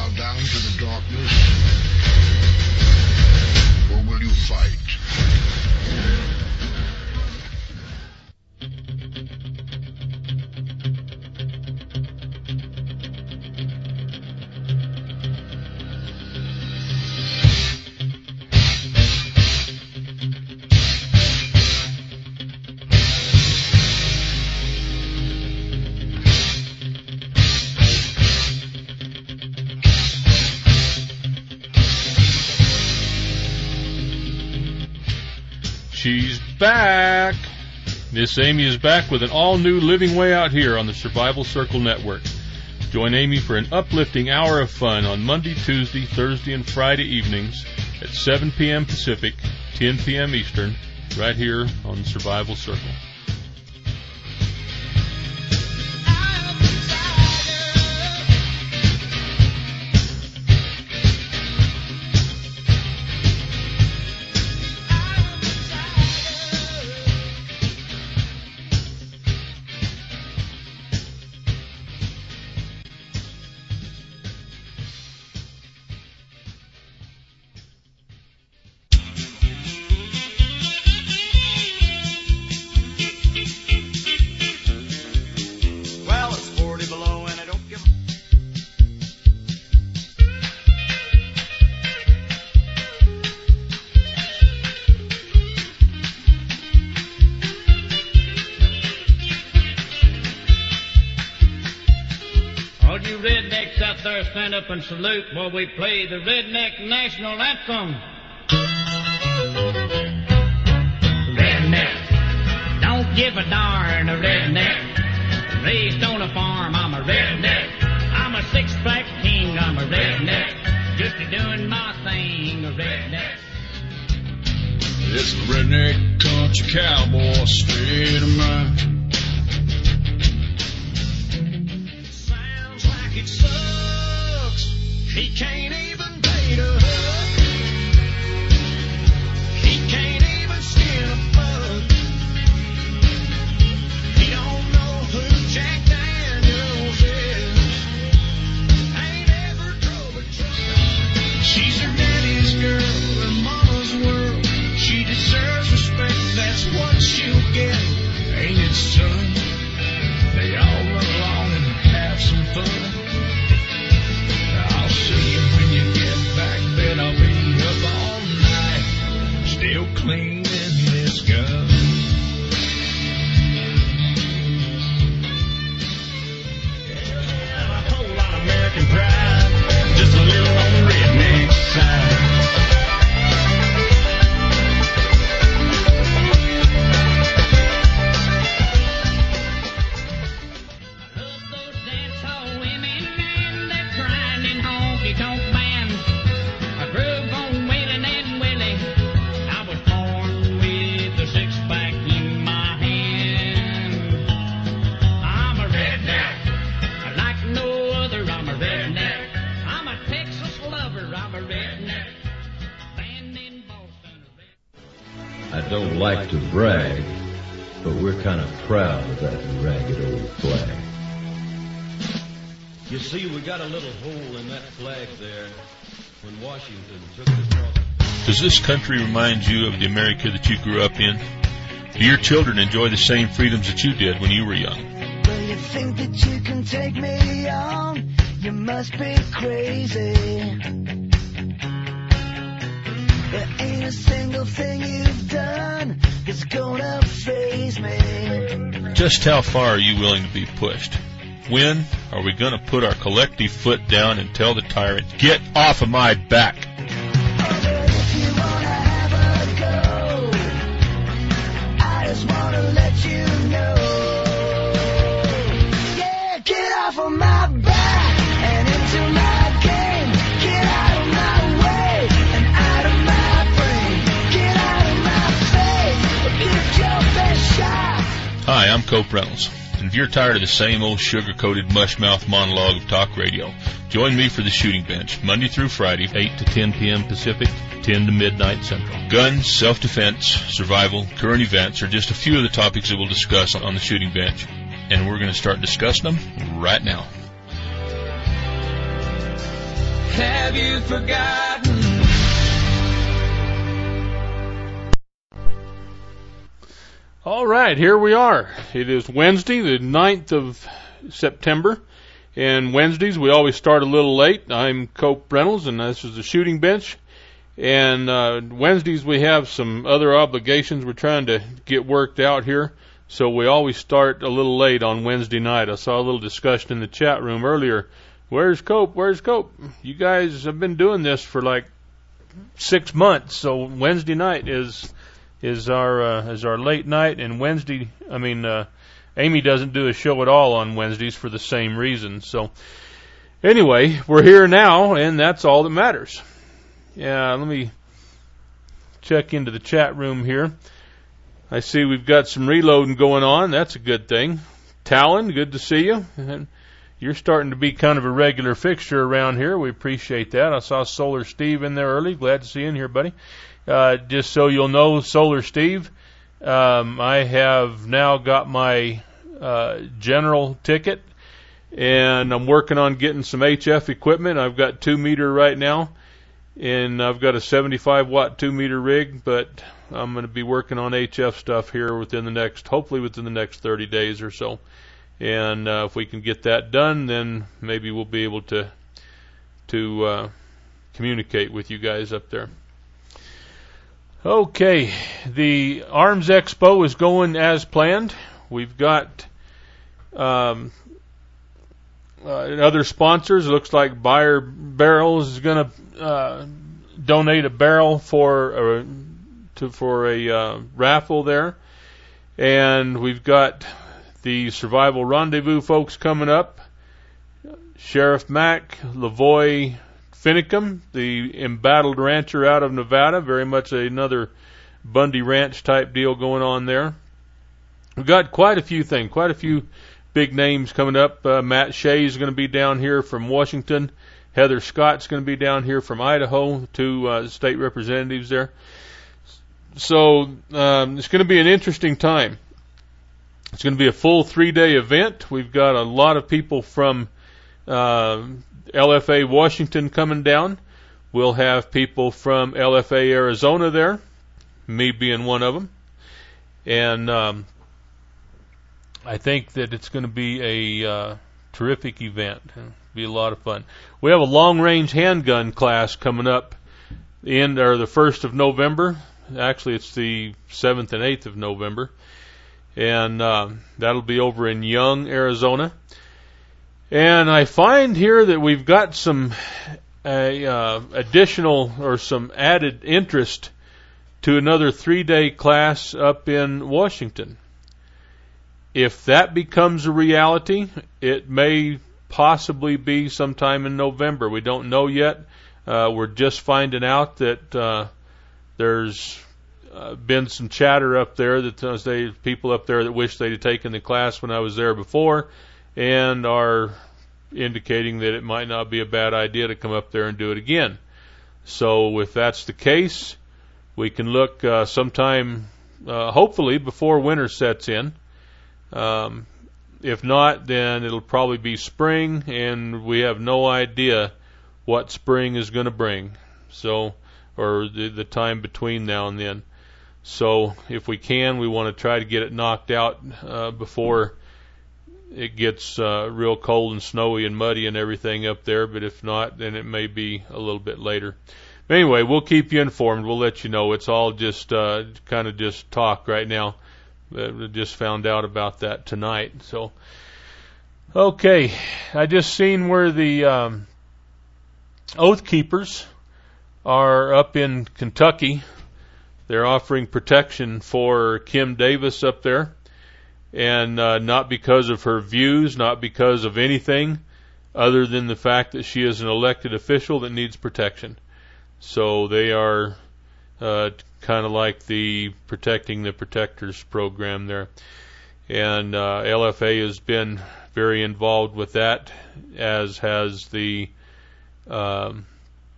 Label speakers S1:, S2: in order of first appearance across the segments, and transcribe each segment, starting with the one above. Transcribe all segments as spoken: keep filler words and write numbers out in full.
S1: bow down to the darkness? Or will you fight?
S2: She's back. Miss Amy is back with an all-new Living Way Out Here on the Survival Circle Network. Join Amy for an uplifting hour of fun on Monday, Tuesday, Thursday, and Friday evenings at seven p.m. Pacific, ten p.m. Eastern, right here on Survival Circle.
S3: Stand up and salute while we play the Redneck National Anthem. Redneck, don't give a darn, a redneck. Raised on a farm, I'm a redneck. I'm a six-pack king, I'm a redneck. Just a doing my thing, a redneck.
S4: It's a redneck country cowboy state of mind. Sounds like it sucks. He can't even bait a hook. He can't even skin a bug. He don't know who Jack Daniels is. Ain't ever drove a truck. She's her daddy's girl, her mama's world. She deserves respect, that's what she'll get. Ain't it, son? They all run along and have some fun. I'll see you when you get back, bet I'll be up all night, still cleaning this gun. Yeah, a whole lot of American pride, just a little on the redneck side.
S5: I don't like to brag, but we're kind of proud of that ragged old flag.
S6: You see, we got a little hole in that flag there when Washington took it across.
S2: Does this country remind you of the America that you grew up in? Do your children enjoy the same freedoms that you did when you were young?
S7: Well, you think that you can take me on? You must be crazy. There ain't a single thing you've done that's gonna faze me.
S2: Just how far are you willing to be pushed? When are we gonna put our collective foot down and tell the tyrant, get off of my back?
S7: If you wanna have a go, I just wanna let you know. Yeah, get off of my back and into my game. Get out of my way and out of my brain. Get out of my face, get your best shot.
S2: Hi, I'm Cope Reynolds. And if you're tired of the same old sugar-coated mush-mouth monologue of talk radio, join me for the Shooting Bench, Monday through Friday, eight to ten p.m. Pacific, ten to midnight Central. Guns, self-defense, survival, current events are just a few of the topics that we'll discuss on the Shooting Bench. And we're going to start discussing them right now.
S4: have you forgotten?
S2: All right, here we are. It is Wednesday, the ninth of September. And Wednesdays, we always start a little late. I'm Cope Reynolds, and this is the Shooting Bench. And uh, Wednesdays, we have some other obligations we're trying to get worked out here. So we always start a little late on Wednesday night. I saw a little discussion in the chat room earlier. Where's Cope? Where's Cope? You guys have been doing this for like six months. So Wednesday night is is our uh, is our late night. And Wednesday, I mean, uh, Amy doesn't do a show at all on Wednesdays for the same reason. So anyway, we're here now, and that's all that matters. Yeah, let me check into the chat room here. I see we've got some reloading going on. That's a good thing. Talon, good to see you. And you're starting to be kind of a regular fixture around here. We appreciate that. I saw Solar Steve in there early. Glad to see you in here, buddy. Uh, just so you'll know, Solar Steve, um, I have now got my uh, general ticket, and I'm working on getting some H F equipment. I've got two meter right now, and I've got a seventy-five watt two meter rig, but I'm going to be working on H F stuff here within the next, hopefully within the next thirty days or so. And uh, if we can get that done, then maybe we'll be able to to uh, communicate with you guys up there. Okay, the Arms Expo is going as planned. We've got um, uh, other sponsors. It looks like Buyer Barrels is going to uh, donate a barrel for a, to, for a uh, raffle there. And we've got the Survival Rendezvous folks coming up. Sheriff Mack, Lavoy Finicum, the embattled rancher out of Nevada, very much another Bundy Ranch type deal going on there. We've got quite a few things, quite a few big names coming up. Uh, Matt Shea is going to be down here from Washington. Heather Scott's going to be down here from Idaho, two uh, state representatives there. So um, it's going to be an interesting time. It's going to be a full three-day event. We've got a lot of people from uh, L F A Washington coming down. We'll have people from L F A Arizona there, me being one of them. And um, I think that it's going to be a uh, terrific event. It'll be a lot of fun. We have a long-range handgun class coming up in or the first of November. Actually, it's the seventh and eighth of November. And uh, that'll be over in Young, Arizona. And I find here that we've got some a, uh, additional or some added interest to another three-day class up in Washington. If that becomes a reality, it may possibly be sometime in November. We don't know yet. Uh, we're just finding out that uh, there's uh, been some chatter up there that uh, they people up there that wish they'd have taken the class when I was there before, and are indicating that it might not be a bad idea to come up there and do it again. So if that's the case, we can look uh, sometime, uh, hopefully, before winter sets in. Um, if not, then it'll probably be spring, and we have no idea what spring is going to bring. So, or the, the time between now and then. So if we can, we want to try to get it knocked out uh, before it gets uh, real cold and snowy and muddy and everything up there. But if not, then it may be a little bit later. But anyway, we'll keep you informed. We'll let you know. It's all just uh, kind of just talk right now. Uh, just found out about that tonight. So, okay, I just seen where the um, Oath Keepers are up in Kentucky. They're offering protection for Kim Davis up there, and uh, not because of her views, not because of anything other than the fact that she is an elected official that needs protection. So they are uh, kind of like the Protecting the Protectors program there. And uh, L F A has been very involved with that, as has the um,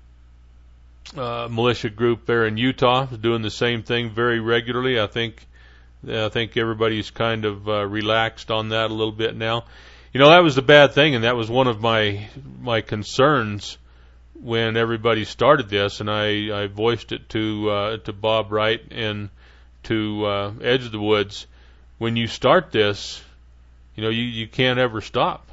S2: uh, militia group there in Utah, doing the same thing very regularly. I think I think everybody's kind of uh, relaxed on that a little bit now. You know, that was the bad thing, and that was one of my my concerns when everybody started this, and I, I voiced it to uh, to Bob Wright and to uh, Edge of the Woods. When you start this, you know, you, you can't ever stop.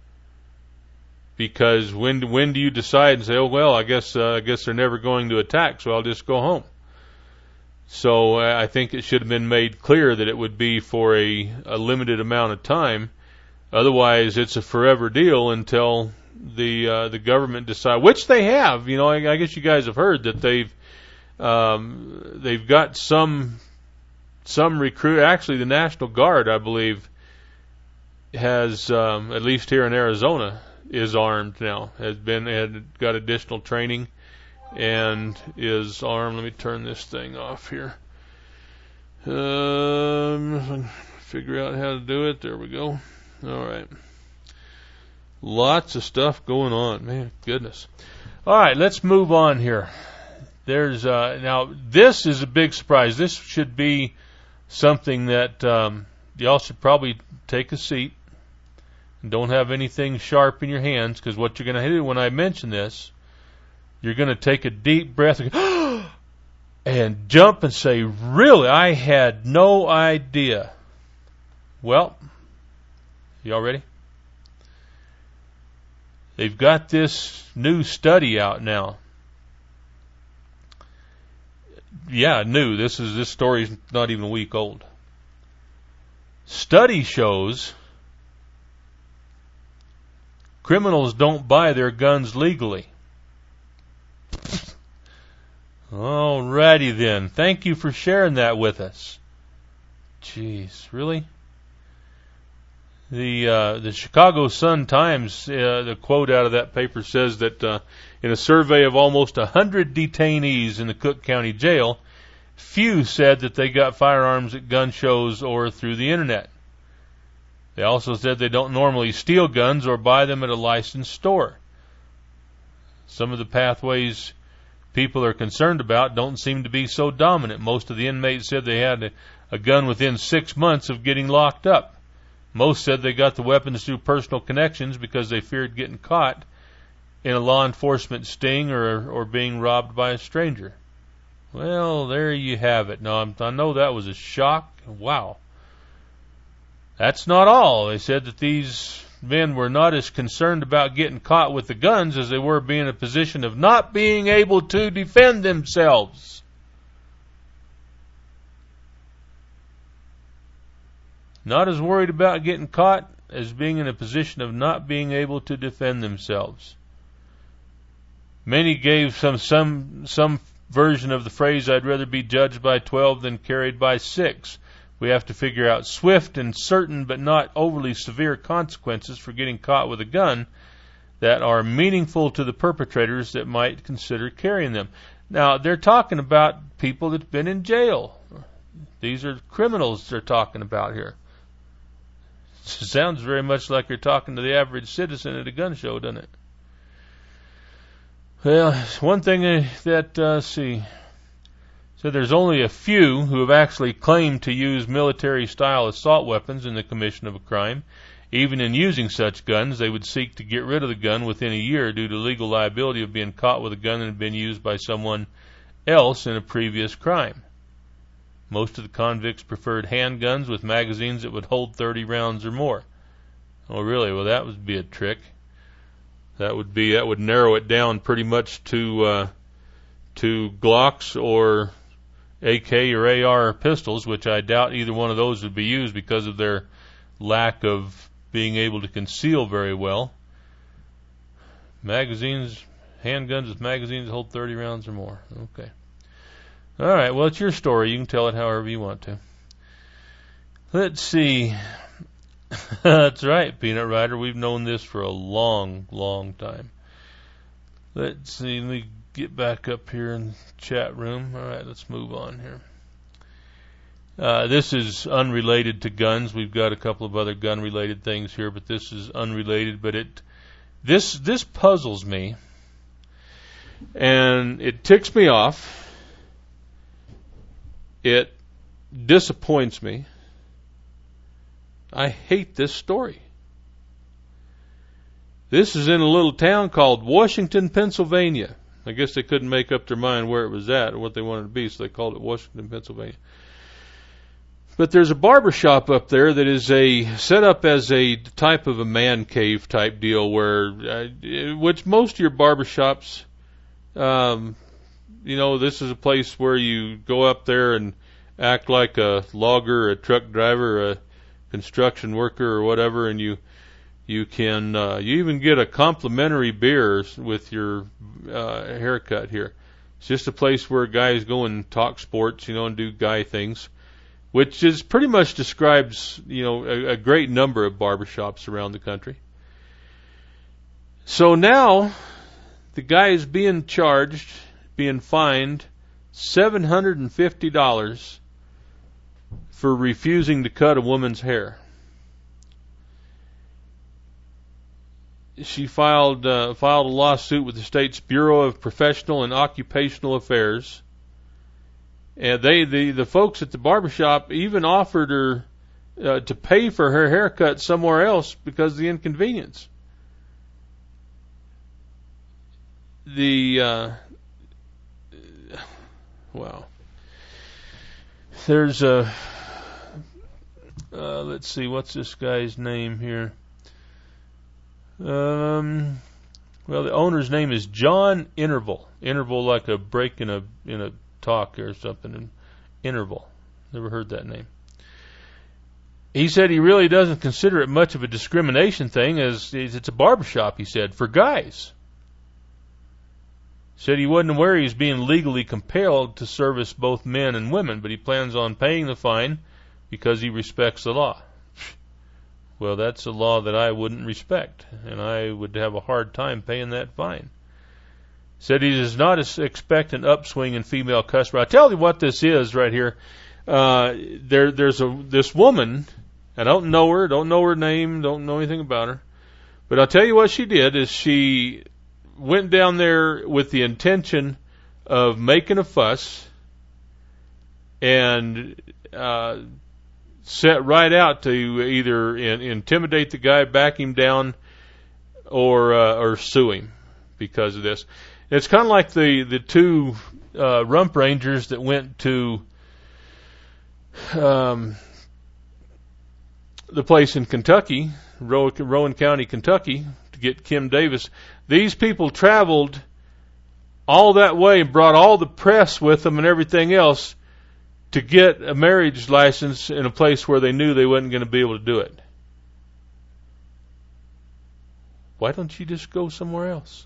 S2: Because when when do you decide and say, oh, well, I guess uh, I guess they're never going to attack, so I'll just go home. So uh, I think it should have been made clear that it would be for a, a limited amount of time. Otherwise, it's a forever deal until the uh, the government decide, which they have. You know, I, I guess you guys have heard that they've um, they've got some some recruit. Actually, the National Guard, I believe, has um, at least here in Arizona is armed now. Has been had got additional training and is armed. Let me turn this thing off here. Um, figure out how to do it. There we go. All right. Lots of stuff going on, man. Goodness. All right, let's move on here. There's uh, now this is a big surprise. This should be something that um, y'all should probably take a seat and don't have anything sharp in your hands, because what you're going to do when I mention this, you're going to take a deep breath and, and jump and say, "Really? I had no idea." Well, y'all ready? They've got this new study out now. Yeah, new. This is this story's not even a week old. Study shows criminals don't buy their guns legally. Alrighty then. Thank you for sharing that with us. Jeez, really? The uh, the Chicago Sun-Times, uh, the quote out of that paper says that uh, in a survey of almost one hundred detainees in the Cook County Jail, few said that they got firearms at gun shows or through the Internet. They also said they don't normally steal guns or buy them at a licensed store. Some of the pathways people are concerned about don't seem to be so dominant. Most of the inmates said they had a, a gun within six months of getting locked up. Most said they got the weapons through personal connections because they feared getting caught in a law enforcement sting or or being robbed by a stranger. Well, there you have it. Now, I know that was a shock. Wow. That's not all. They said that these men were not as concerned about getting caught with the guns as they were being in a position of not being able to defend themselves. Not as worried about getting caught as being in a position of not being able to defend themselves. Many gave some some some version of the phrase, "I'd rather be judged by twelve than carried by six." We have to figure out swift and certain but not overly severe consequences for getting caught with a gun that are meaningful to the perpetrators that might consider carrying them. Now, they're talking about people that've been in jail. These are criminals they're talking about here. Sounds very much like you're talking to the average citizen at a gun show, doesn't it? Well, one thing that, uh, see, so there's only a few who have actually claimed to use military-style assault weapons in the commission of a crime. Even in using such guns, they would seek to get rid of the gun within a year due to legal liability of being caught with a gun that had been used by someone else in a previous crime. Most of the convicts preferred handguns with magazines that would hold thirty rounds or more. Oh, really? Well, that would be a trick. That would be that would narrow it down pretty much to uh, to Glocks or A K or A R pistols, which I doubt either one of those would be used because of their lack of being able to conceal very well. Magazines, handguns with magazines that hold thirty rounds or more. Okay. All right, well, it's your story. You can tell it however you want to. Let's see. That's right, Peanut Rider. We've known this for a long, long time. Let's see. Let me get back up here in the chat room. All right, let's move on here. Uh, this is unrelated to guns. We've got a couple of other gun-related things here, but this is unrelated. But it, this, this puzzles me, and it ticks me off. It disappoints me. I hate this story. This is in a little town called Washington, Pennsylvania. I guess they couldn't make up their mind where it was at or what they wanted to be, so they called it Washington, Pennsylvania. But there's a barber shop up there that is a set up as a type of a man cave type deal, where uh, which most of your barber shops, um, you know, this is a place where you go up there and act like a logger, a truck driver, a construction worker, or whatever, and you you can uh, you even get a complimentary beer with your uh, haircut here. It's just a place where guys go and talk sports, you know, and do guy things, which is pretty much describes, you know, a, a great number of barbershops around the country. So now the guy is being charged, being fined seven hundred fifty dollars for refusing to cut a woman's hair. She filed uh, filed a lawsuit with the state's Bureau of Professional and Occupational Affairs. And they, the, the folks at the barbershop even offered her uh, to pay for her haircut somewhere else because of the inconvenience. The, uh, wow. There's a, uh, let's see, what's this guy's name here? Um, well, the owner's name is John Interval. Interval like a break in a, in a, talk or something, in Interval. Never heard that name. He said he really doesn't consider it much of a discrimination thing, as it's a barbershop, he said, for guys. Said he wasn't aware he was being legally compelled to service both men and women, but he plans on paying the fine because he respects the law. Well, that's a law that I wouldn't respect, and I would have a hard time paying that fine. Said he does not expect an upswing in female customers. I tell you what this is right here. Uh, there, there's a this woman. I don't know her, don't know her name, don't know anything about her. But I'll tell you what she did is she went down there with the intention of making a fuss and uh, set right out to either in, intimidate the guy, back him down, or uh, or sue him because of this. It's kind of like the, the two uh, rump rangers that went to um, the place in Kentucky, Row- Rowan County, Kentucky, to get Kim Davis. These people traveled all that way and brought all the press with them and everything else to get a marriage license in a place where they knew they wasn't going to be able to do it. Why don't you just go somewhere else?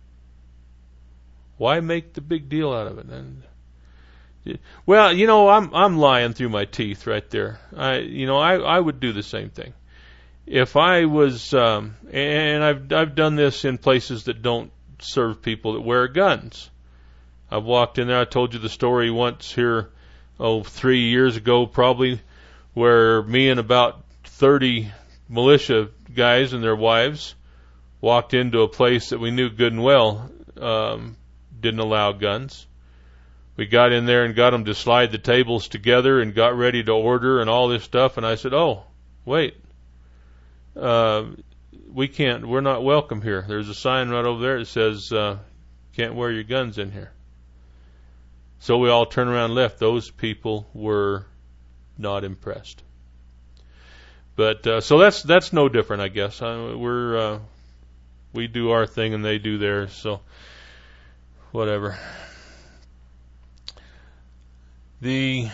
S2: Why make the big deal out of it? And, well, you know, I'm I'm lying through my teeth right there. I, you know, I, I would do the same thing if I was, um, and I've I've done this in places that don't serve people that wear guns. I've walked in there. I told you the story once here, oh, three years ago probably, where me and about thirty militia guys and their wives walked into a place that we knew good and well um, didn't allow guns. We got in there and got them to slide the tables together and got ready to order and all this stuff. And I said, oh, wait, uh, we can't, we're not welcome here. There's a sign right over there that says, uh, can't wear your guns in here. So we all turned around and left. Those people were not impressed. But, uh, so that's, that's no different, I guess. I, we're, uh, we do our thing and they do theirs. So whatever. The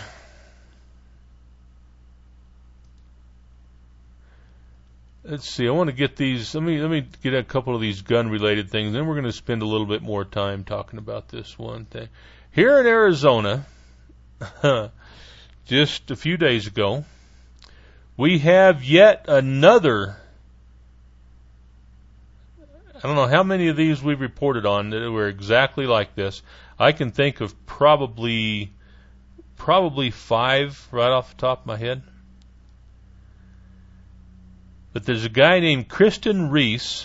S2: let's see. I want to get these. Let me let me get a couple of these gun-related things. Then we're going to spend a little bit more time talking about this one thing. Here in Arizona, just a few days ago, we have yet another. I don't know how many of these we've reported on that were exactly like this. I can think of probably. Probably five right off the top of my head. But there's a guy named Kristen Reese,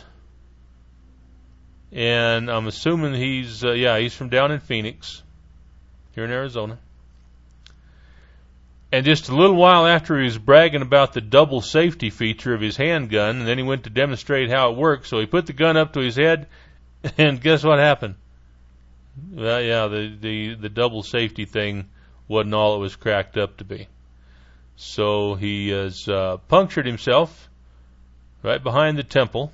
S2: and I'm assuming he's, uh, yeah, he's from down in Phoenix, here in Arizona. And just a little while after he was bragging about the double safety feature of his handgun, and then he went to demonstrate how it works, so he put the gun up to his head, and guess what happened? Well, yeah, the, the, the double safety thing wasn't all it was cracked up to be. So he has uh, punctured himself right behind the temple,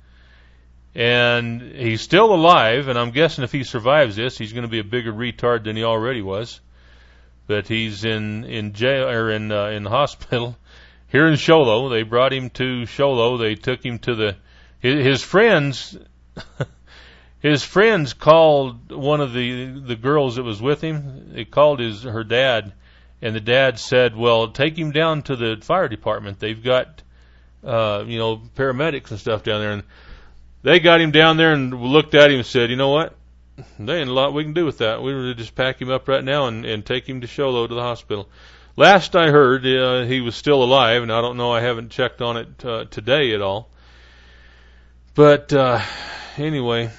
S2: and he's still alive, and I'm guessing if he survives this, he's going to be a bigger retard than he already was. But he's in, in jail, or in, uh, in the hospital here in Show Low. They brought him to Show Low. They took him to the, his, his friends, his friends called one of the, the girls that was with him. They called his, her dad, and the dad said, well, take him down to the fire department. They've got, uh, you know, paramedics and stuff down there. And they got him down there and looked at him and said, you know what? There ain't a lot we can do with that. We would just pack him up right now and, and take him to Show Low to the hospital. Last I heard, uh, he was still alive, and I don't know, I haven't checked on it uh, today at all. But uh, anyway,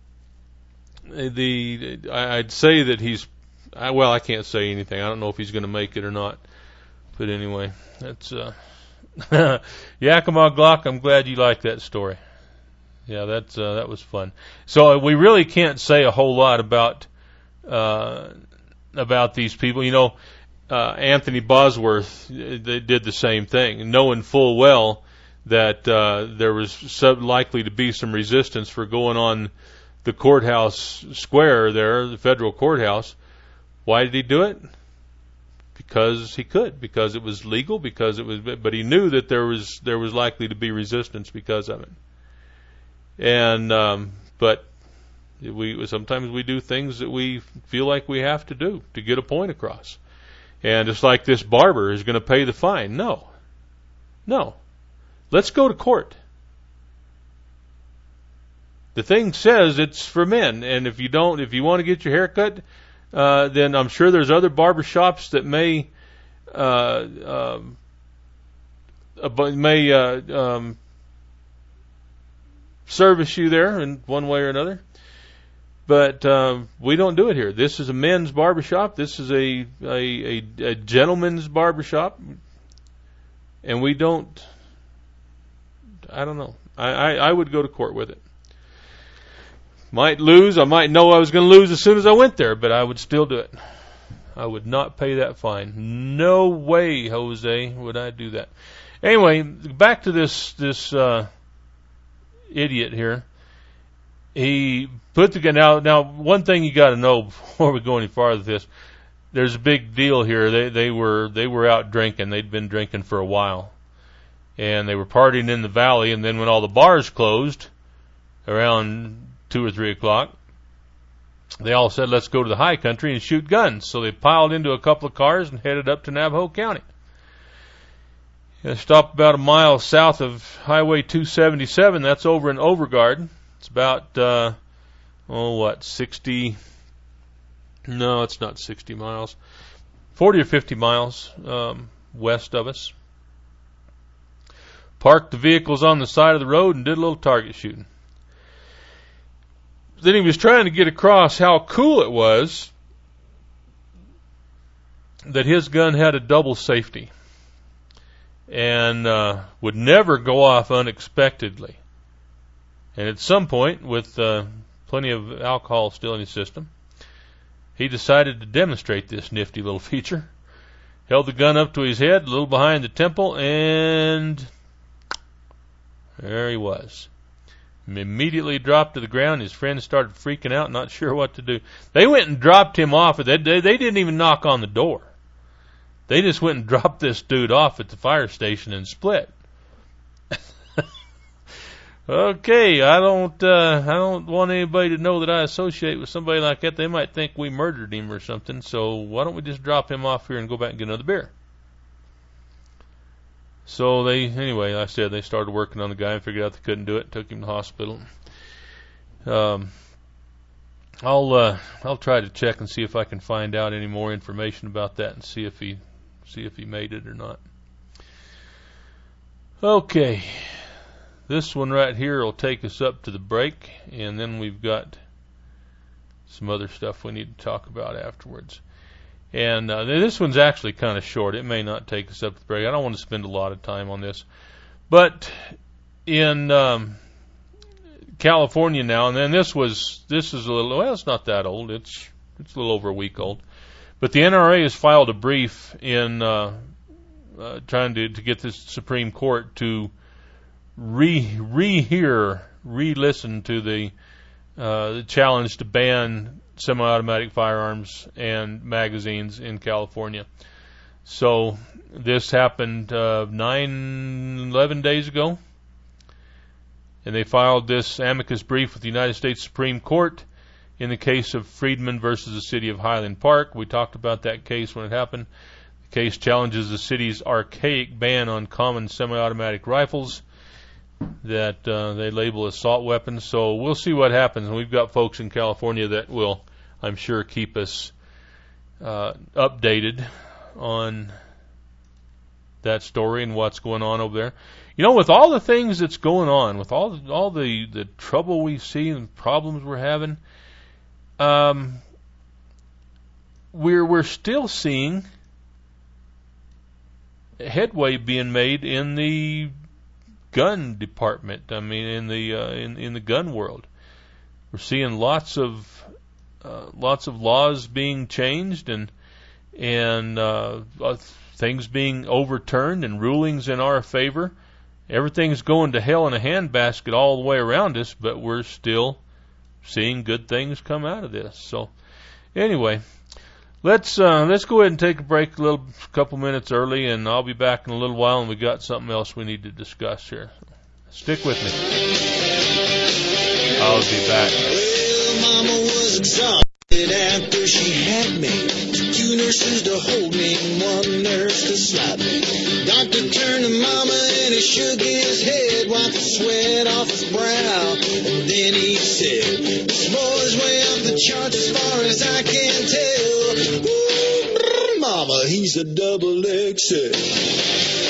S2: the I'd say that he's, I, well, I can't say anything. I don't know if he's going to make it or not. But anyway, that's uh, Yakima Glock. I'm glad you liked that story. Yeah, that's uh, that was fun. So uh, we really can't say a whole lot about uh, about these people. You know, uh, Anthony Bosworth, they did the same thing, knowing full well that uh, there was sub- likely to be some resistance for going on the courthouse square there, the federal courthouse. Why did he do it? Because he could, because it was legal, because it was. But he knew that there was there was likely to be resistance because of it. And um, but we sometimes we do things that we feel like we have to do to get a point across. And it's like this barber is going to pay the fine. No, no. Let's go to court. The thing says it's for men, and if you don't, if you want to get your hair cut, uh, then I'm sure there's other barber shops that may uh, um, uh, may uh, um, service you there in one way or another. But um, we don't do it here. This is a men's barbershop. This is a, a, a, a gentleman's barbershop. And we don't, I don't know. I, I, I would go to court with it. Might lose. I might know I was going to lose as soon as I went there, but I would still do it. I would not pay that fine. No way, Jose, would I do that. Anyway, back to this, this, uh, idiot here. He put the gun. Now, now, one thing you got to know before we go any farther with this, there's a big deal here. They they were they were out drinking. They'd been drinking for a while, and they were partying in the valley. And then when all the bars closed, around two or three o'clock, they all said, "Let's go to the high country and shoot guns." So they piled into a couple of cars and headed up to Navajo County. They stopped about a mile south of Highway two seventy-seven. That's over in Overgard. It's about, uh, oh, what, sixty? No, it's not sixty miles. forty or fifty miles um, west of us. Parked the vehicles on the side of the road and did a little target shooting. Then he was trying to get across how cool it was that his gun had a double safety and uh, would never go off unexpectedly. And at some point, with uh, plenty of alcohol still in his system, he decided to demonstrate this nifty little feature. Held the gun up to his head, a little behind the temple, and there he was. Immediately dropped to the ground. His friends started freaking out, not sure what to do. They went and dropped him off. They, they, they didn't even knock on the door. They just went and dropped this dude off at the fire station and split. Okay, I don't, uh, I don't want anybody to know that I associate with somebody like that. They might think we murdered him or something. So why don't we just drop him off here and go back and get another beer? So they, anyway, like I said, they started working on the guy and figured out they couldn't do it. Took him to the hospital. Um, I'll, uh, I'll try to check and see if I can find out any more information about that and see if he, see if he made it or not. Okay. This one right here will take us up to the break, and then we've got some other stuff we need to talk about afterwards. And uh, this one's actually kind of short. It may not take us up to the break. I don't want to spend a lot of time on this. But in um, California now, and then this was this is a little, well, it's not that old. It's it's a little over a week old. But the N R A has filed a brief in uh, uh, trying to, to get the Supreme Court to re rehear, re-listen to the, uh, the challenge to ban semi-automatic firearms and magazines in California. So this happened uh, nine, eleven days ago, and they filed this amicus brief with the United States Supreme Court in the case of Friedman versus the City of Highland Park. We talked about that case when it happened. The case challenges the city's archaic ban on common semi-automatic rifles that uh, they label assault weapons. So we'll see what happens. And we've got folks in California that will, I'm sure, keep us uh, updated on that story and what's going on over there. You know, with all the things that's going on, with all the, all the, the trouble we see and problems we're having, um, we're we're still seeing headway being made in the gun department. I mean, in the uh, in in the gun world, we're seeing lots of uh, lots of laws being changed and and uh, things being overturned and rulings in our favor. Everything's going to hell in a handbasket all the way around us, but we're still seeing good things come out of this. So, anyway, let's uh, let's go ahead and take a break a little couple minutes early, and I'll be back in a little while, and we got something else we need to discuss here. Stick with me. I'll be back.
S4: Well, Mama was exhausted after she had me. Two nurses to hold me and one nurse to slap me. Doctor turned to Mama and he shook his head, wiped the sweat off his brow, and then he said, "This boy's way off the charts as far as I can tell. Ooh, Mama, he's a double X L."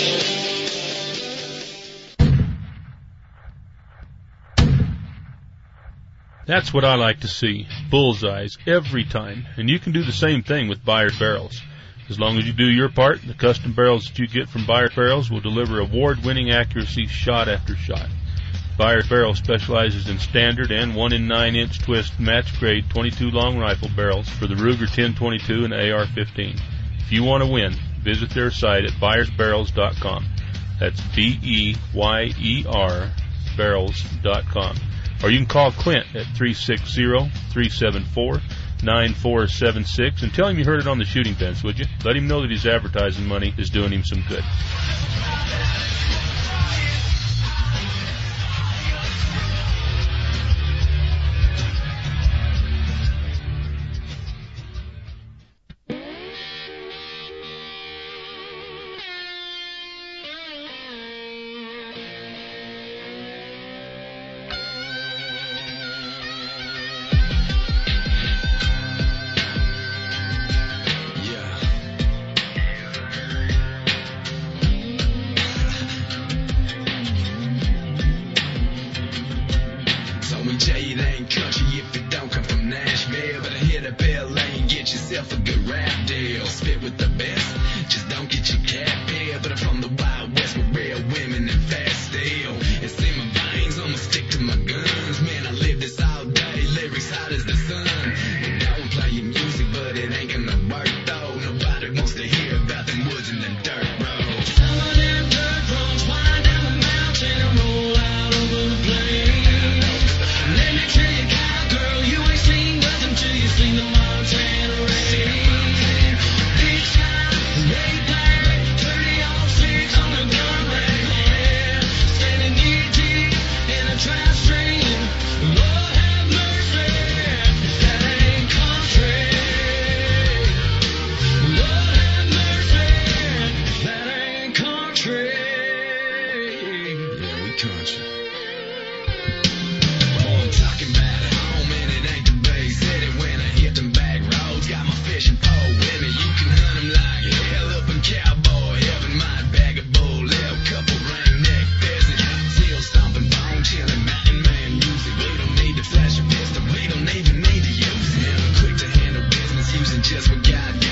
S2: That's what I like to see. Bullseyes every time. And you can do the same thing with Byers Barrels. As long as you do your part, the custom barrels that you get from Byers Barrels will deliver award-winning accuracy shot after shot. Byers Barrels specializes in standard and one in nine inch twist match-grade twenty-two long rifle barrels for the Ruger ten twenty-two and A R fifteen. If you want to win, visit their site at byers barrels dot com. That's B E Y E R barrels dot com. Or you can call Clint at three six zero, three seven four, nine four seven six and tell him you heard it on the Shooting Fence, would you? Let him know that his advertising money is doing him some good.
S4: Just what God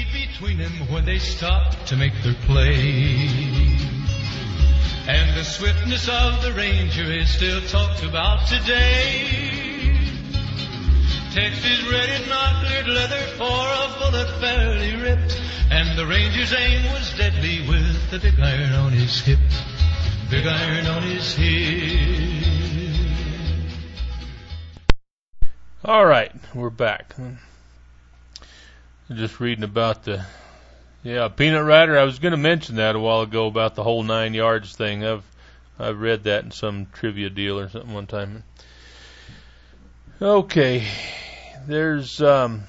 S4: between them when they stop to make their play. And the swiftness of the Ranger is still talked about today. Texas red and not cleared leather for a bullet fairly ripped. And the Ranger's aim was deadly with the big iron on his hip. Big iron on his hip.
S2: All right, we're back. Just reading about the, yeah, Peanut Rider. I was going to mention that a while ago about the whole nine yards thing. I've I've read that in some trivia deal or something one time. Okay, there's um.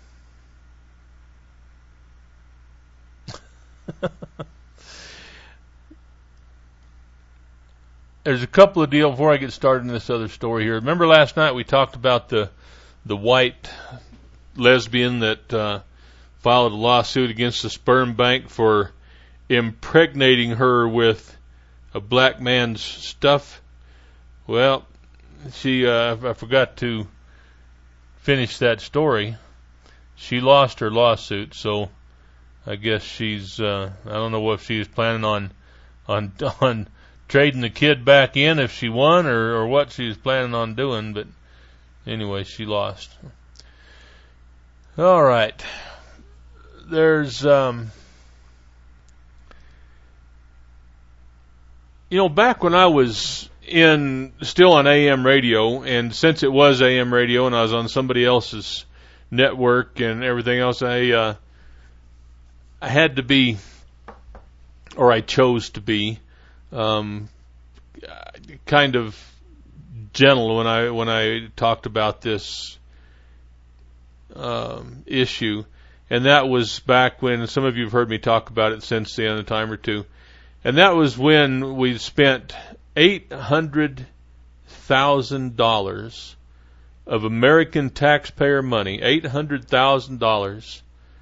S2: There's a couple of deals before I get started in this other story here. Remember last night we talked about the the white lesbian that uh, filed a lawsuit against the sperm bank for impregnating her with a black man's stuff? Well, she uh, I forgot to finish that story. She lost her lawsuit, so I guess she's uh, I don't know if she's planning on on on trading the kid back in if she won, or, or what she's planning on doing, but anyway, she lost. All right. There's, um, you know, back when I was in, still on A M radio, and since it was A M radio and I was on somebody else's network and everything else, I, uh, I had to be, or I chose to be, Um, kind of gentle when I when I talked about this um, issue, and that was back when some of you have heard me talk about it since then a time or two, and that was when we spent eight hundred thousand dollars of American taxpayer money, eight hundred thousand dollars,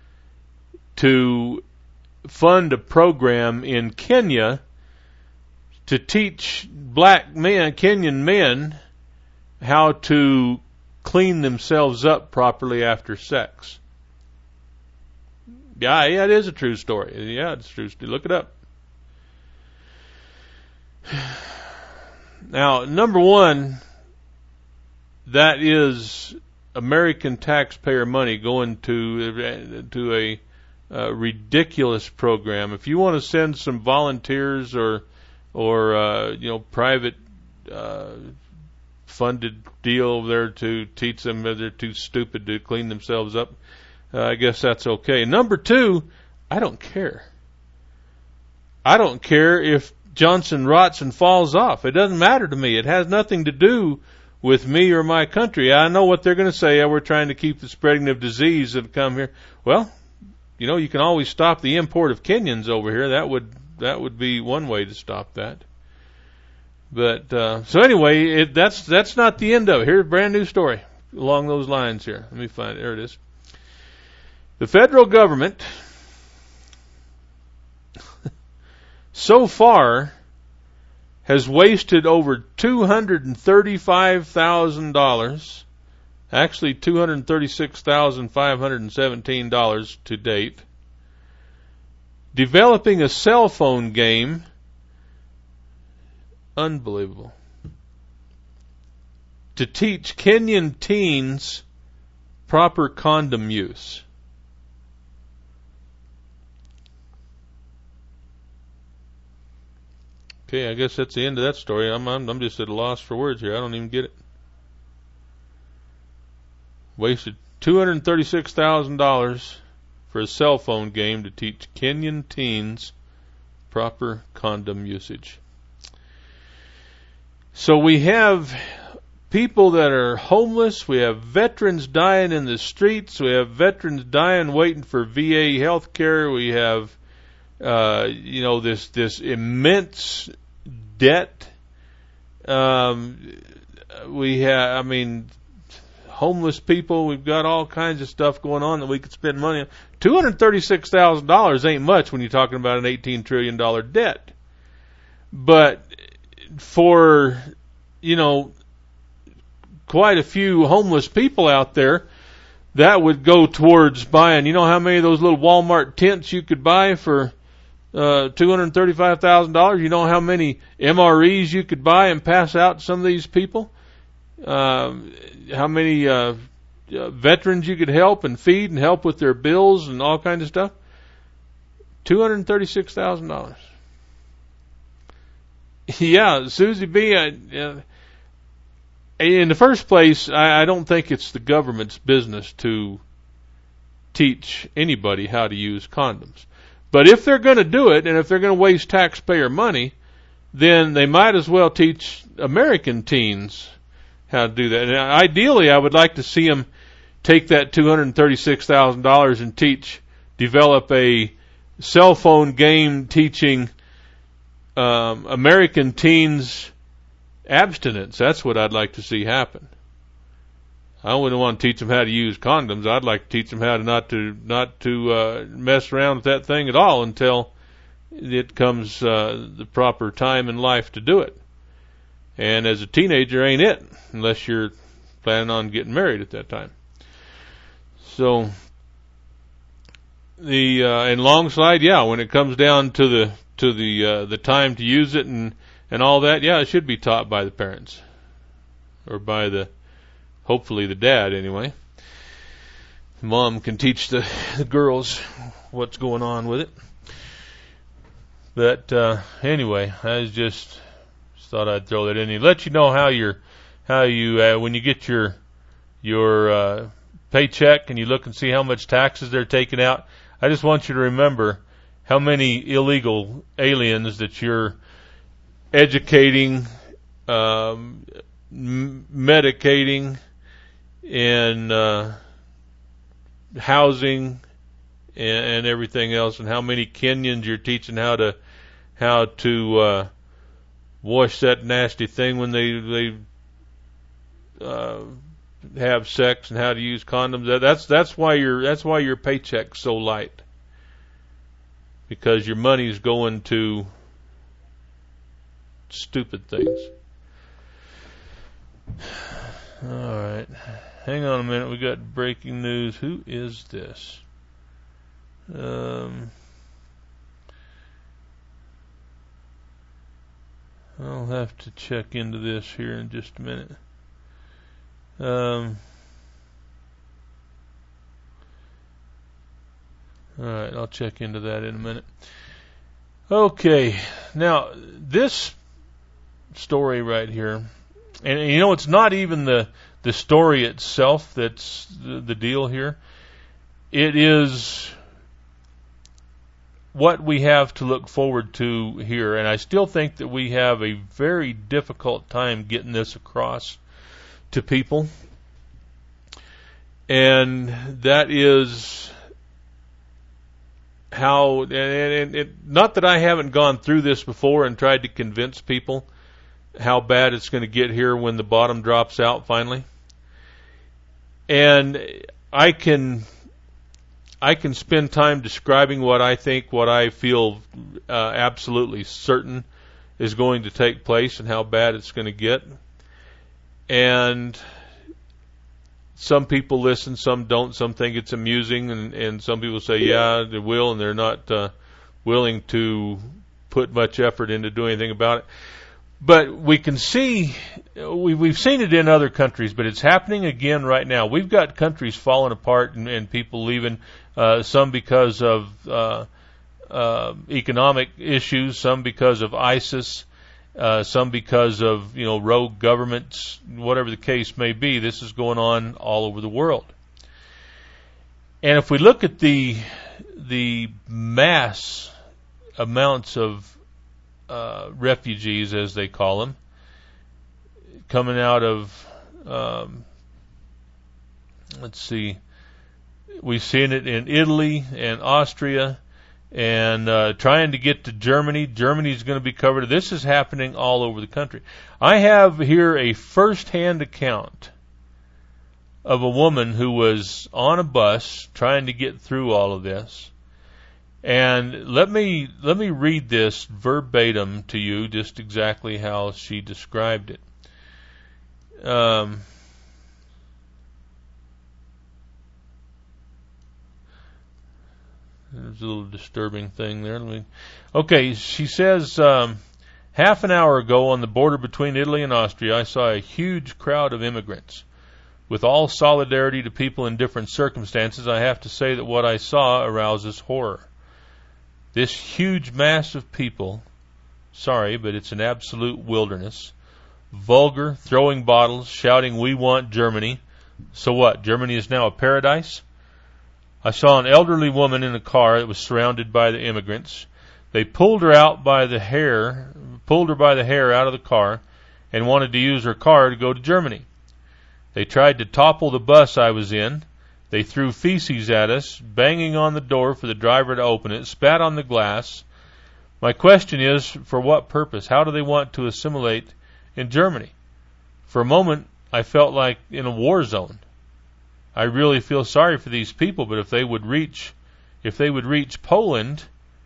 S2: to fund a program in Kenya to teach black men, Kenyan men, how to clean themselves up properly after sex. Yeah, yeah, it is a true story. Yeah, it's a true story. Look it up. Now, number one, that is American taxpayer money going to to a uh, ridiculous program. If you want to send some volunteers or or, uh, you know, private, uh, funded deal over there to teach them that they're too stupid to clean themselves up, uh, I guess that's okay. Number two, I don't care. I don't care if Johnson rots and falls off. It doesn't matter to me. It has nothing to do with me or my country. I know what they're going to say. Oh, we're trying to keep the spreading of disease that come here. Well, you know, you can always stop the import of Kenyans over here. That would That would be one way to stop that. But, uh, so anyway, it, that's, that's not the end of it. Here's a brand new story along those lines here. Let me find it. There it is. The federal government so far has wasted over two hundred thirty-five thousand dollars, actually two hundred thirty-six thousand five hundred seventeen dollars to date, developing a cell phone game. Unbelievable. To teach Kenyan teens proper condom use. Okay, I guess that's the end of that story. I'm, I'm, I'm just at a loss for words here. I don't even get it. Wasted two hundred thirty-six thousand dollars for a cell phone game to teach Kenyan teens proper condom usage. So we have people that are homeless. We have veterans dying in the streets. We have veterans dying waiting for V A health care. We have, uh, you know, this, this immense debt. Um, we have, I mean, homeless people. We've got all kinds of stuff going on that we could spend money on. two hundred thirty-six thousand dollars ain't much when you're talking about an eighteen trillion dollars debt. But for, you know, quite a few homeless people out there, that would go towards buying, you know how many of those little Walmart tents you could buy for uh, two hundred thirty-five thousand dollars? You know how many M R Es you could buy and pass out to some of these people? Uh, how many uh, uh, veterans you could help and feed and help with their bills and all kinds of stuff? two hundred thirty-six thousand dollars. Yeah, Susie B., I, uh, in the first place, I, I don't think it's the government's business to teach anybody how to use condoms. But if they're going to do it, and if they're going to waste taxpayer money, then they might as well teach American teens how to do that. And ideally, I would like to see them take that two hundred thirty-six thousand dollars and teach, develop a cell phone game teaching um, American teens abstinence. That's what I'd like to see happen. I wouldn't want to teach them how to use condoms. I'd like to teach them how to not to not to uh, mess around with that thing at all until it comes uh, the proper time in life to do it. And as a teenager, ain't it, unless you're planning on getting married at that time. So the uh, and long slide, yeah, when it comes down to the to the uh, the time to use it and and all that, yeah, it should be taught by the parents or by the hopefully the dad anyway. Mom can teach the, the girls what's going on with it. But uh, anyway, I was just, just thought I'd throw that in and let you know how you're how you uh, when you get your your uh, paycheck and you look and see how much taxes they're taking out. I just want you to remember how many illegal aliens that you're educating, um, m- medicating, and uh, housing, and, and everything else, and how many Kenyans you're teaching how to how to uh, wash that nasty thing when they they uh, have sex, and how to use condoms. That, that's that's why your that's why your paycheck's so light, because your money's going to stupid things. All right, hang on a minute. We got breaking news. Who is this? Um, I'll have to check into this here in just a minute. Um, all right, I'll check into that in a minute. Okay, now this story right here, and, and you know, it's not even the the story itself that's the, the deal here. It is what we have to look forward to here, and I still think that we have a very difficult time getting this across to people, and that is how, and, and it, not that I haven't gone through this before and tried to convince people how bad it's going to get here when the bottom drops out finally, and I can I can spend time describing what I think, what I feel uh, absolutely certain is going to take place and how bad it's going to get. And some people listen, some don't, some think it's amusing, and, and some people say, yeah, they will, and they're not uh, willing to put much effort into doing anything about it. But we can see, we, we've seen it in other countries, but it's happening again right now. We've got countries falling apart and, and people leaving, uh, some because of uh, uh, economic issues, some because of ISIS, uh, some because of, you know, rogue governments, whatever the case may be. This is going on all over the world. And if we look at the the mass amounts of Uh, refugees, as they call them, coming out of, um, let's see, we've seen it in Italy and Austria, and uh, trying to get to Germany. Germany's going to be covered. This is happening all over the country. I have here a first-hand account of a woman who was on a bus trying to get through all of this. And let me let me read this verbatim to you, just exactly how she described it. Um, There's a little disturbing thing there. Let me, okay, she says, um, half an hour ago on the border between Italy and Austria, I saw a huge crowd of immigrants. With all solidarity to people in different circumstances, I have to say that what I saw arouses horror. This huge mass of people, sorry, but it's an absolute wilderness. Vulgar, throwing bottles, shouting, "We want Germany." So what? Germany is now a paradise? I saw an elderly woman in a car that was surrounded by the immigrants. They pulled her out by the hair, pulled her by the hair out of the car, and wanted to use her car to go to Germany. They tried to topple the bus I was in. They threw feces at us, banging on the door for the driver to open it, spat on the glass. My question is, for what purpose? How do they want to assimilate in Germany? For a moment, I felt like in a war zone. I really feel sorry for these people, but if they would reach, if they would reach Poland,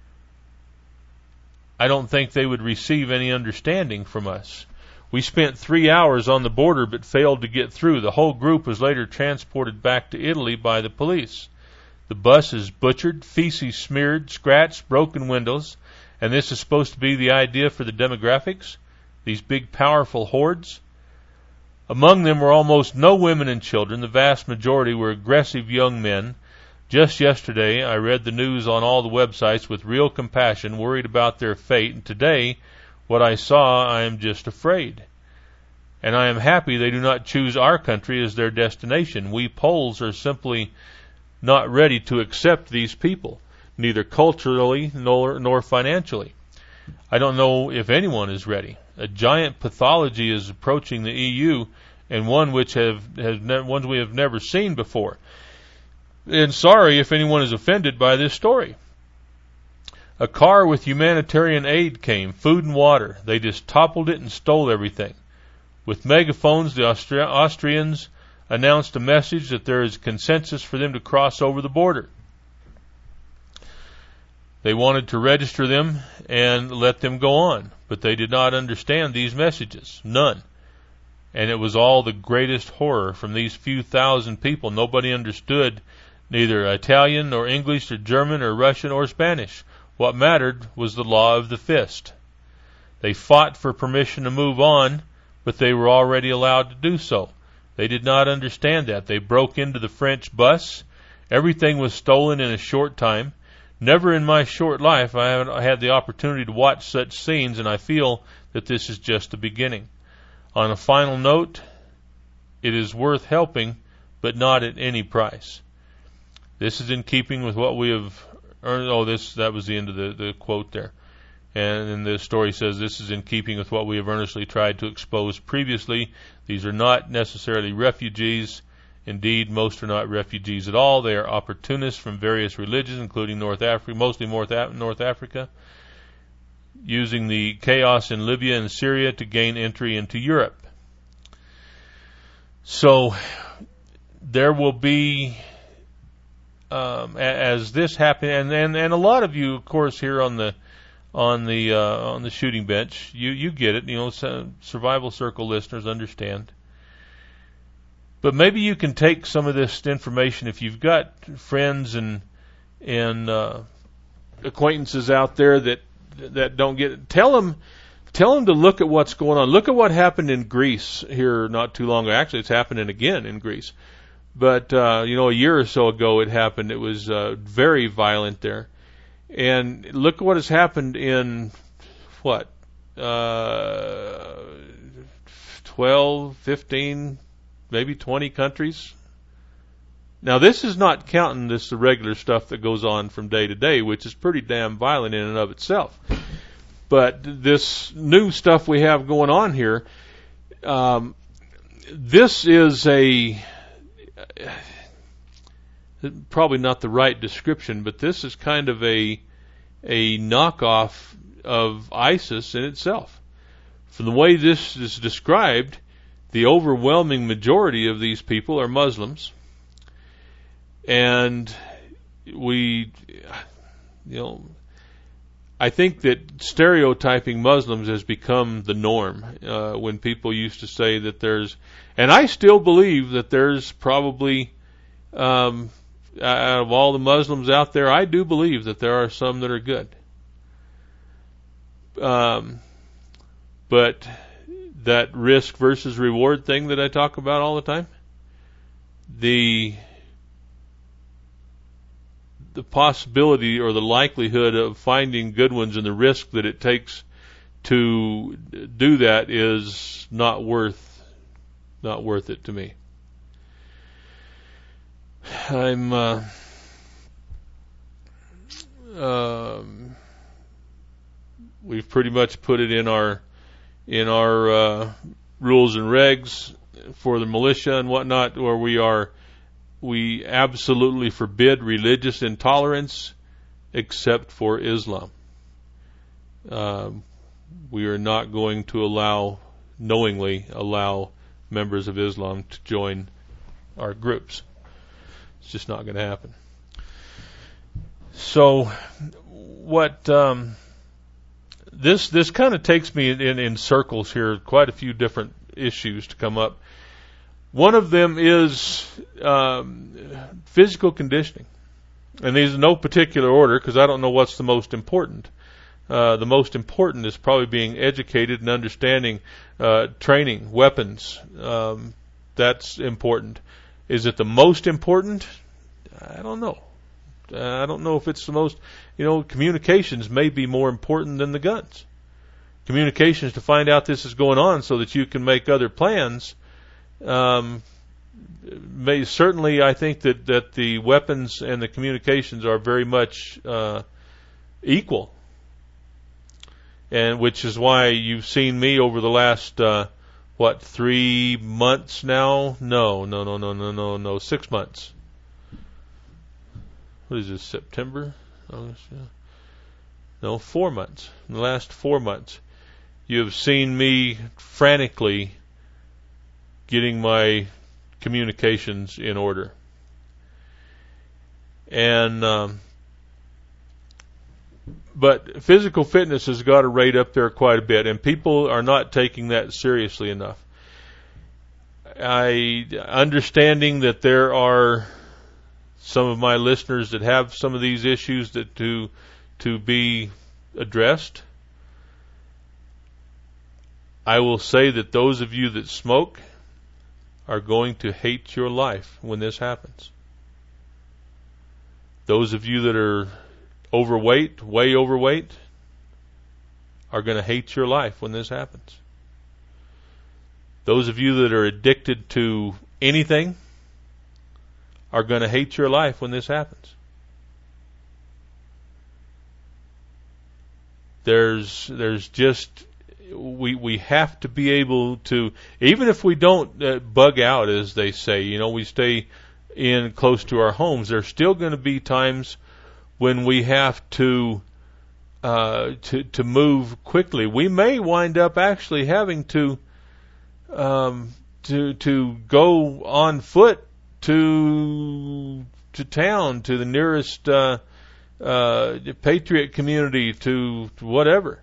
S2: I don't think they would receive any understanding from us. We spent three hours on the border but failed to get through. The whole group was later transported back to Italy by the police. The bus is butchered, feces smeared, scratched, broken windows, and this is supposed to be the idea for the demographics? These big, powerful hordes? Among them were almost no women and children. The vast majority were aggressive young men. Just yesterday, I read the news on all the websites with real compassion, worried about their fate, and today, what I saw, I am just afraid. And I am happy they do not choose our country as their destination. We Poles are simply not ready to accept these people, neither culturally nor, nor financially. I don't know if anyone is ready. A giant pathology is approaching the E U, and one which have has ne- ones we have never seen before. And sorry if anyone is offended by this story. A car with humanitarian aid came, food and water. They just toppled it and stole everything. With megaphones, the Austri- Austrians announced a message that there is consensus for them to cross over the border. They wanted to register them and let them go on, but they did not understand these messages. None. And it was all the greatest horror from these few thousand people. Nobody understood neither Italian or English or German or Russian or Spanish. What mattered was the law of the fist. They fought for permission to move on, but they were already allowed to do so. They did not understand that. They broke into the French bus. Everything was stolen in a short time. Never in my short life I have had the opportunity to watch such scenes, and I feel that this is just the beginning. On a final note, it is worth helping, but not at any price. This is in keeping with what we have earned. Oh, this that was the end of the, the quote there. And then the story says, this is in keeping with what we have earnestly tried to expose previously. These are not necessarily refugees. Indeed, most are not refugees at all. They are opportunists from various religions, including North Africa, mostly North, Af- North Africa, using the chaos in Libya and Syria to gain entry into Europe. So there will be, um, as this happens, and, and and a lot of you, of course, here on the on the uh, on the shooting bench, you you get it. You know, Survival Circle listeners understand. But maybe you can take some of this information if you've got friends and and uh, acquaintances out there that that don't get it. Tell them, tell them to look at what's going on. Look at what happened in Greece here not too long ago. Actually, it's happening again in Greece. But uh, you know, a year or so ago it happened. It was uh, very violent there. And look at what has happened in what uh, twelve, fifteen. Maybe twenty countries. Now, this is not counting this the regular stuff that goes on from day to day, which is pretty damn violent in and of itself. But this new stuff we have going on here, um, this is a probably not the right description, but this is kind of a a knockoff of ISIS in itself. From the way this is described, the overwhelming majority of these people are Muslims, and we, you know, I think that stereotyping Muslims has become the norm. Uh, when people used to say that there's, and I still believe that there's probably um, out of all the Muslims out there, I do believe that there are some that are good. Um, but that risk versus reward thing that I talk about all the time, the the possibility or the likelihood of finding good ones and the risk that it takes to do that is not worth not worth it to me. I'm uh, um, we've pretty much put it in our in our uh, rules and regs for the militia and whatnot, where we are we absolutely forbid religious intolerance except for Islam. Um, we are not going to allow knowingly allow members of Islam to join our groups. It's just not going to happen. So, what um, this this kind of takes me in, in, in circles here. Quite a few different issues to come up. One of them is um, physical conditioning, and these in no particular order because I don't know what's the most important. Uh, the most important is probably being educated and understanding uh, training, weapons. Um, that's important. Is it the most important? I don't know. Uh, I don't know if it's the most, you know, communications may be more important than the guns. Communications to find out this is going on so that you can make other plans. Um, may, certainly, I think that, that the weapons and the communications are very much uh, equal. And which is why you've seen me over the last, uh, what, three months now? No, no, no, no, no, no, no, six months. What is this, September? August, yeah. No, four months. In the last four months, you have seen me frantically getting my communications in order. And, um, but physical fitness has got to rate up there quite a bit, and people are not taking that seriously enough. I understanding that there are some of my listeners that have some of these issues that to to be addressed. I will say that those of you that smoke are going to hate your life when this happens. Those of you that are overweight, way overweight, are going to hate your life when this happens. Those of you that are addicted to anything are going to hate your life when this happens. There's, there's just, we, we have to be able to, even if we don't uh, bug out, as they say, you know, we stay in close to our homes, there's still going to be times when we have to, uh, to, to move quickly. We may wind up actually having to, um, to, to go on foot to, to town, to the nearest, uh, uh, Patriot community, to, to whatever.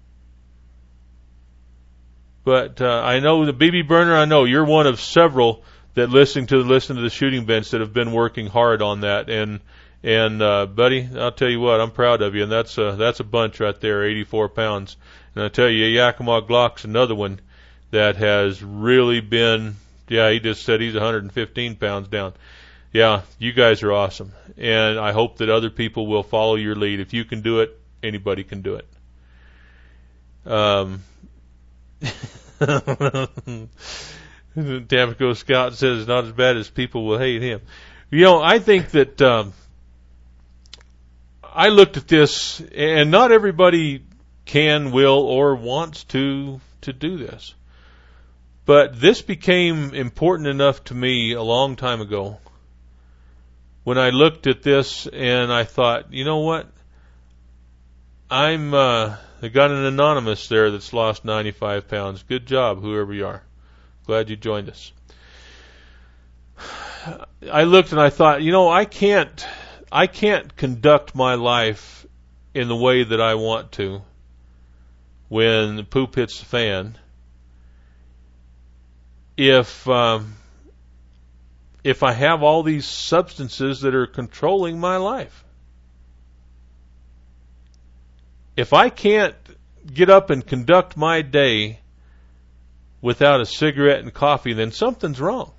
S2: But, uh, I know the B B Burner, I know you're one of several that listening to, listen to the shooting bench that have been working hard on that. And, And, uh, buddy, I'll tell you what, I'm proud of you, and that's a, that's a bunch right there, eighty-four pounds. And I tell you, Yakima Glock's another one that has really been, yeah, he just said he's one hundred fifteen pounds down. Yeah, you guys are awesome. And I hope that other people will follow your lead. If you can do it, anybody can do it. Um, Tampico Scout says it's not as bad as people will hate him. You know, I think that, um, I looked at this, and not everybody can, will, or wants to to do this. But this became important enough to me a long time ago when I looked at this and I thought, you know what? I'm, uh, I got an anonymous there that's lost ninety-five pounds. Good job, whoever you are. Glad you joined us. I looked and I thought, you know, I can't, I can't conduct my life in the way that I want to when the poop hits the fan if um,
S8: if I have all these substances that are controlling my life? If I can't get up and conduct my day without a cigarette and coffee, then something's wrong.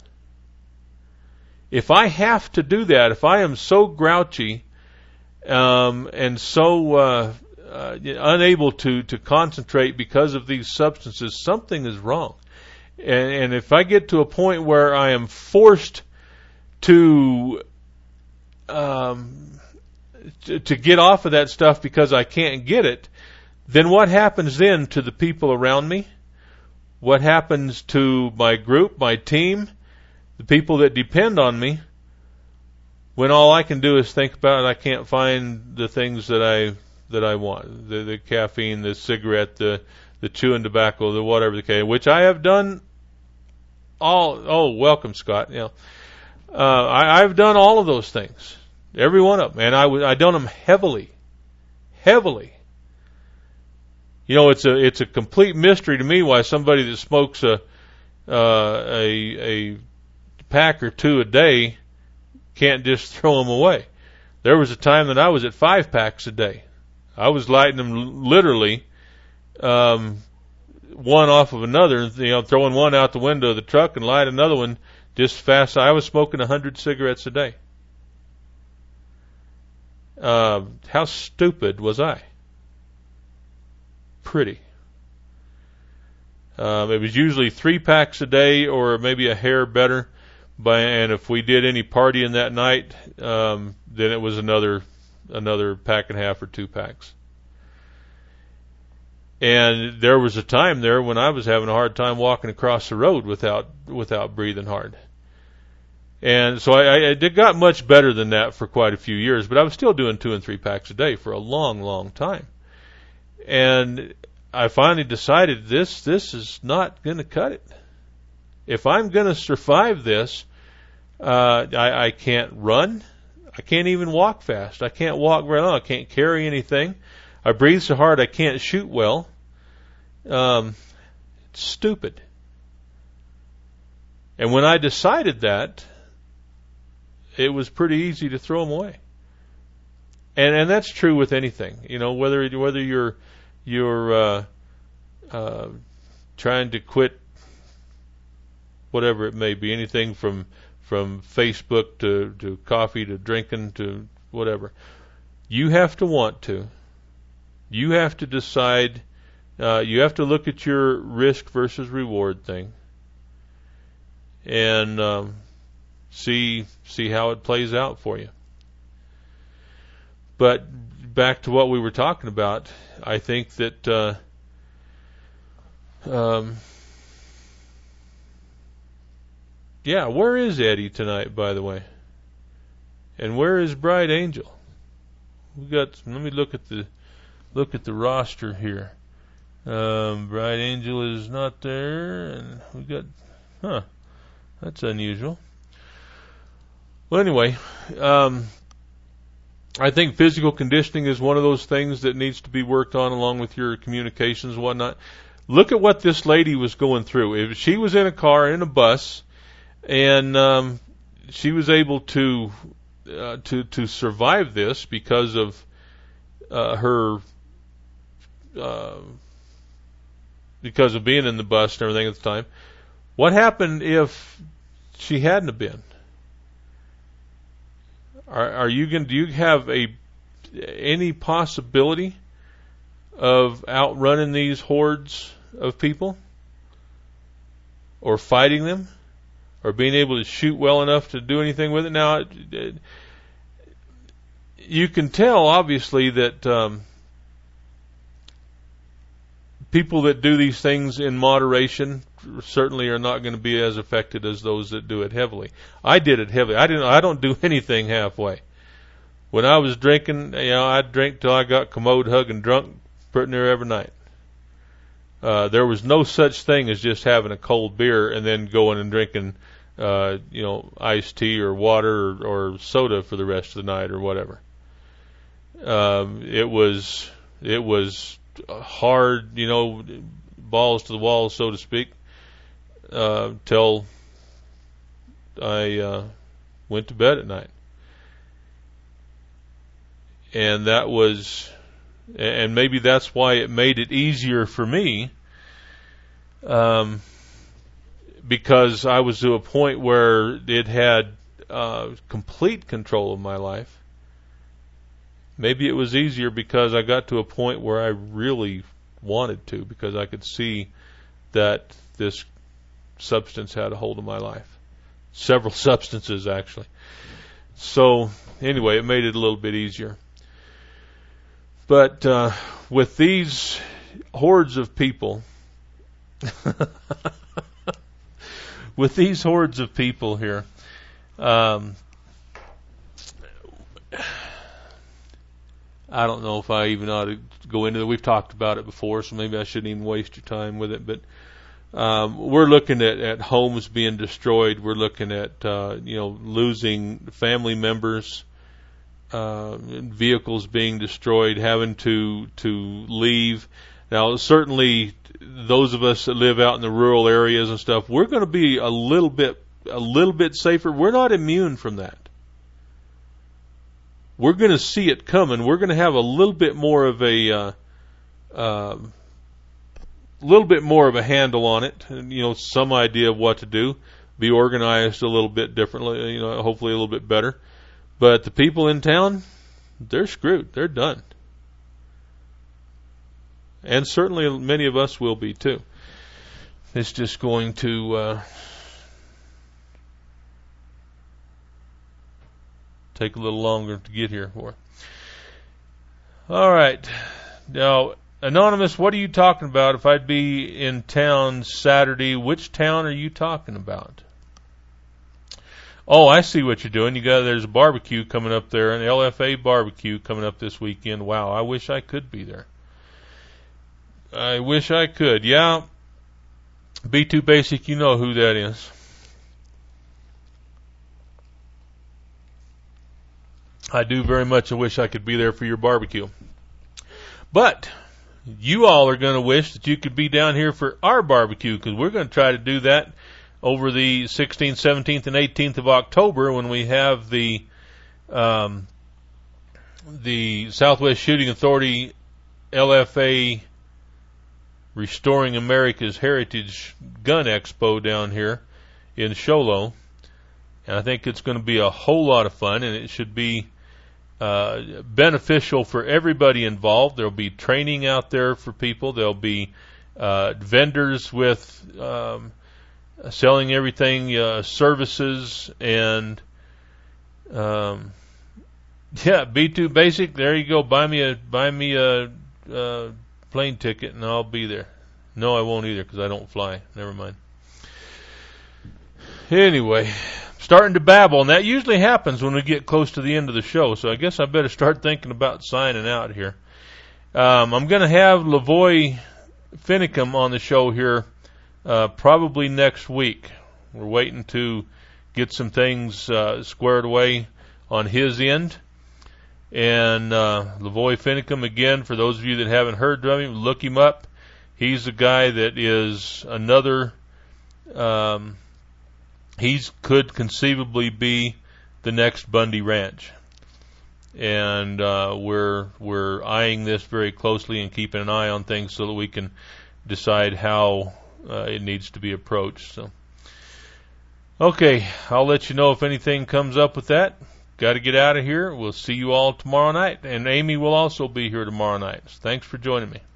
S8: If I have to do that, if I am so grouchy um, and so uh, uh, unable to, to concentrate because of these substances, something is wrong. And, and if I get to a point where I am forced to um, to, to get off of that stuff because I can't get it, then what happens then to the people around me? What happens to my group, my team, the people that depend on me, when all I can do is think about it? I can't find the things that I that I want, the, the caffeine, the cigarette, the the chewing tobacco, the whatever the case, which I have done all. Oh, welcome, Scott. You know, uh, I, I've done all of those things, every one of them, and I w- I done them heavily, heavily. You know, it's a it's a complete mystery to me why somebody that smokes a uh, a a pack or two a day can't just throw them away. There was a time that I was at five packs a day. I was lighting them literally um, one off of another, you know, throwing one out the window of the truck and light another one just fast. I was smoking a hundred cigarettes a day. Uh, how stupid was I? Pretty. Um, it was usually three packs a day, or maybe a hair better. By, and if we did any partying that night, um, then it was another another pack and a half or two packs. And there was a time there when I was having a hard time walking across the road without without breathing hard. And so I, I it got much better than that for quite a few years, but I was still doing two and three packs a day for a long, long time. And I finally decided this this is not going to cut it. If I'm going to survive this, uh, I, I can't run. I can't even walk fast. I can't walk very long. I can't carry anything. I breathe so hard I can't shoot well. Um, it's stupid. And when I decided that, it was pretty easy to throw them away. And and that's true with anything. You know, whether whether you're you're uh, uh, trying to quit whatever it may be, anything from from Facebook to, to coffee to drinking to whatever. You have to want to. You have to decide. Uh, you have to look at your risk versus reward thing, and um, see see how it plays out for you. But back to what we were talking about, I think that uh, um, yeah, where is Eddie tonight, by the way? And where is Bright Angel? We got. Let me look at the look at the roster here. Um, Bright Angel is not there, and we got. Huh, that's unusual. Well, anyway, um, I think physical conditioning is one of those things that needs to be worked on, along with your communications and whatnot. Look at what this lady was going through. If she was in a car, in a bus, and um, she was able to uh, to to survive this because of uh, her uh, because of being in the bus and everything at the time. What happened if she hadn't have been? Are, are you going? Do you have a any possibility of outrunning these hordes of people, or fighting them, or being able to shoot well enough to do anything with it? Now, it, it, you can tell obviously that um, people that do these things in moderation certainly are not going to be as affected as those that do it heavily. I did it heavily. I didn't. I don't do anything halfway. When I was drinking, you know, I'd drink till I got commode hugging drunk pretty near every night. Uh, there was no such thing as just having a cold beer and then going and drinking, uh, you know, iced tea or water or, or soda for the rest of the night or whatever. Um, it was it was hard, you know, balls to the wall, so to speak. Uh, till I uh, went to bed at night. And that was, and maybe that's why it made it easier for me, um, because I was to a point where it had uh, complete control of my life. Maybe it was easier because I got to a point where I really wanted to, because I could see that this substance had a hold of my life. Several substances, actually. So, anyway, it made it a little bit easier. But uh, with these hordes of people, with these hordes of people here, um, I don't know if I even ought to go into it. We've talked about it before, so maybe I shouldn't even waste your time with it. But um, we're looking at, at homes being destroyed. We're looking at uh, you know losing family members, uh, vehicles being destroyed, having to to leave. Now, certainly, those of us that live out in the rural areas and stuff, we're going to be a little bit a little bit safer. We're not immune from that. We're going to see it coming. We're going to have a little bit more of a, uh, uh, little bit more of a handle on it, and, you know, some idea of what to do, be organized a little bit differently, you know, hopefully a little bit better. But the people in town, they're screwed. They're done. And certainly many of us will be too. It's just going to, uh, take a little longer to get here for. All right. Now, Anonymous, what are you talking about? If I'd be in town Saturday, which town are you talking about? Oh, I see what you're doing. You got there's a barbecue coming up there, an L F A barbecue coming up this weekend. Wow, I wish I could be there. I wish I could. Yeah. B two Basic, you know who that is. I do very much wish I could be there for your barbecue. But you all are going to wish that you could be down here for our barbecue, because we're going to try to do that over the sixteenth, seventeenth, and eighteenth of October when we have the um, the Southwest Shooting Authority L F A Restoring America's Heritage Gun Expo down here in Show Low. And I think it's going to be a whole lot of fun, and it should be uh, beneficial for everybody involved. There'll be training out there for people. There'll be uh, vendors with um, selling everything, uh, services, and um, yeah, B two Basic. There you go. Buy me a buy me a, a plane ticket, and I'll be there. No, I won't either, because I don't fly. Never mind. Anyway, starting to babble, and that usually happens when we get close to the end of the show, so I guess I better start thinking about signing out here. Um, I'm going to have Lavoy Finicum on the show here uh, probably next week. We're waiting to get some things uh, squared away on his end. And uh, Lavoy Finicum, again, for those of you that haven't heard of him, look him up. He's a guy that is another... Um, He could conceivably be the next Bundy Ranch, and uh, we're we're eyeing this very closely and keeping an eye on things so that we can decide how uh, it needs to be approached. So, okay, I'll let you know if anything comes up with that. Got to get out of here. We'll see you all tomorrow night, and Amy will also be here tomorrow night. So thanks for joining me.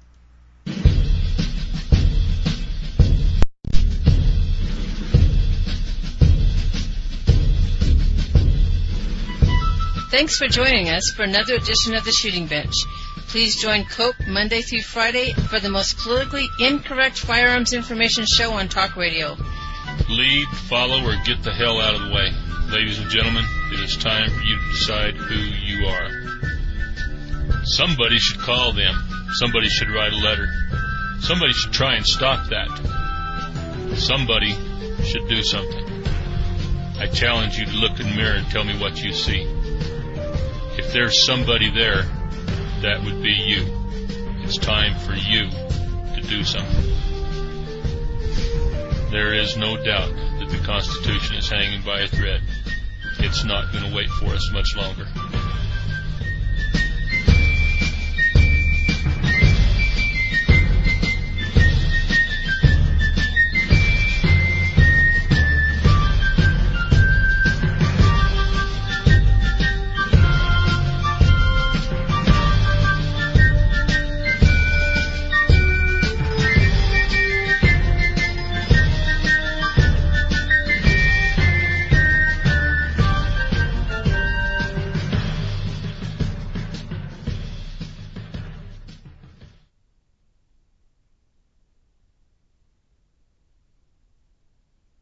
S9: Thanks for joining us for another edition of The Shooting Bench. Please join Cope Monday through Friday for the most politically incorrect firearms information show on talk radio.
S2: Lead, follow, or get the hell out of the way. Ladies and gentlemen, it is time for you to decide who you are. Somebody should call them. Somebody should write a letter. Somebody should try and stop that. Somebody should do something. I challenge you to look in the mirror and tell me what you see. If there's somebody there, that would be you. It's time for you to do something. There is no doubt that that the Constitution is hanging by a thread. It's not going to wait for us much longer.